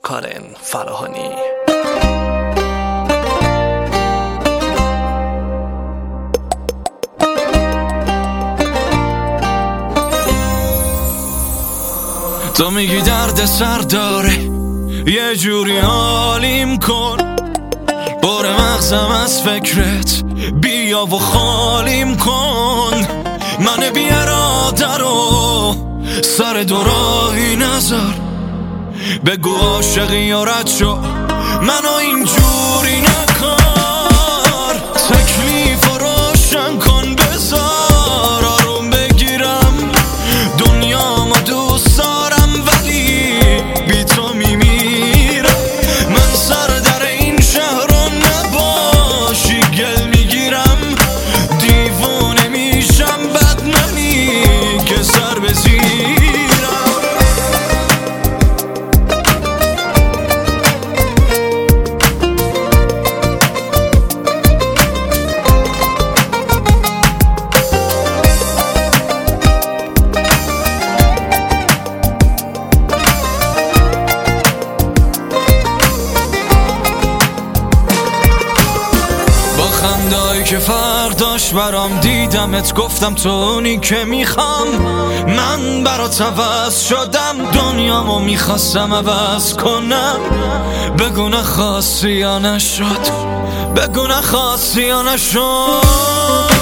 کارن فراهانی. تو میگی درد سر داره، یه جوری حالیم کن، بار مغزم از فکرت بیا و خالیم کن. من بی اراده رو سر دوراهی نذار، بگو عاشقی یا رد شو، منو اینجوری نکار. تکلیف رو روشن کن، بذار آروم بگیرم، دنیامو دوست دارم ولی بی تو میمیرم. من سر در این شهر رو نباشی گل میگیرم، دیوونه میشم بد منی که سر بزیرم. خندایی که فرداش برام دیدمت، گفتم تو اونی که میخوام. من برات عوض شدم، دنیامو میخواستم عوض کنم. بگو نخواستی یا نشد، بگو نخواستی یا نشد.